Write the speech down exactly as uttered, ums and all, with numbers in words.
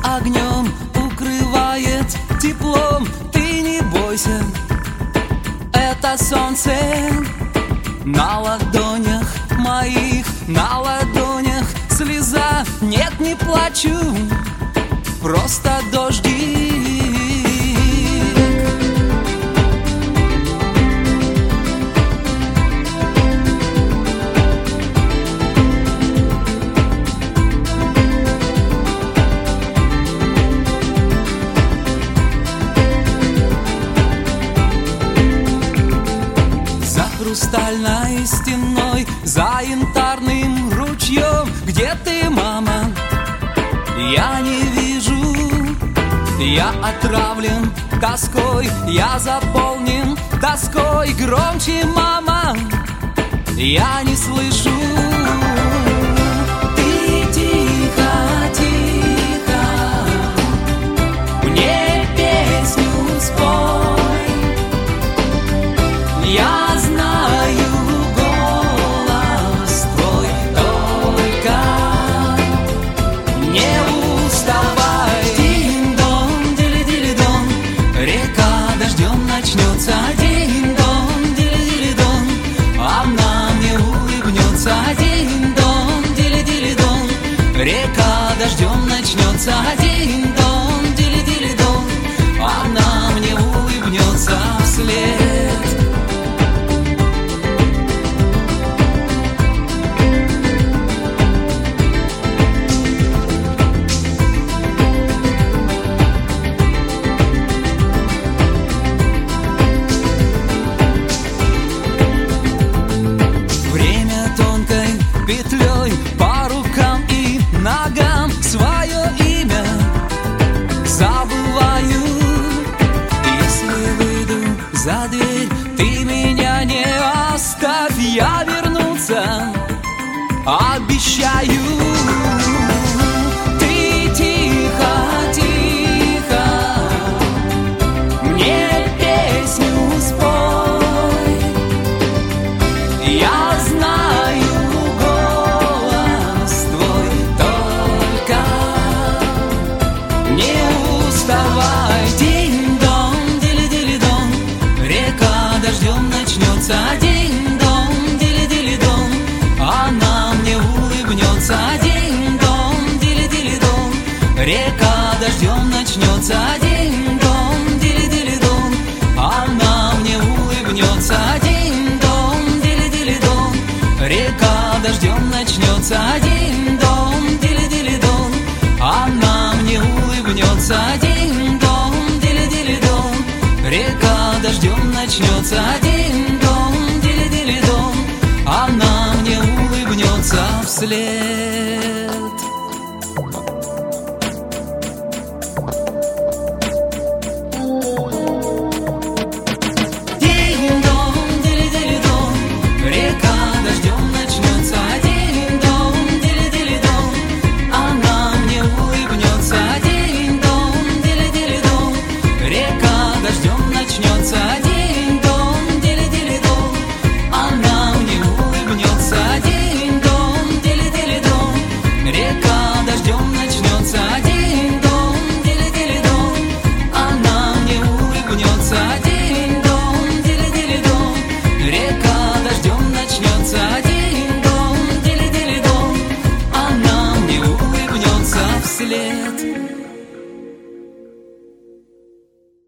огнем укрывает теплом. Ты не бойся, это солнце на ладонях моих, на ладонях слеза. Нет, не плачу, просто дождик. Хрустальной стеной, за янтарным ручьем. Где ты, мама? Я не вижу. Я отравлен тоской, я заполнен тоской. Громче, мама, я не слышу. Ты тихо, тихо мне песню спой. Я знаю голос твой, только не уставай. Динь-дон, дили-дили-дон, река дождем начнется. Динь-дон, дили-дили-дон, она мне улыбнется. Динь-дон, дили-дили-дон, река дождем начнется. Динь-дон, дили-дили-дон, она мне улыбнется вслед. Петлей по рукам и ногам свое имя забываю. Если выйду за дверь, ты меня не оставь. Я вернуться обещаю. Ты тихо, тихо мне песню спой. Я знаю динь-дон, дили-дили-дон, река дождем начнется. Динь-дон, дили-дили-дон, она мне улыбнется. Динь-дон, дили-дили-дон, река дождем начнется. Динь-дон, дили-дили-дон, она мне улыбнется. Динь-дон, дили-дили-дон, река дождем начнется. Динь-дон, дили-дили-дон, она мне улыбнется. Динь-дон, дили-дили-дон, река дождем начнется. Динь-дон, дили-дили-дон, она мне улыбнется вслед.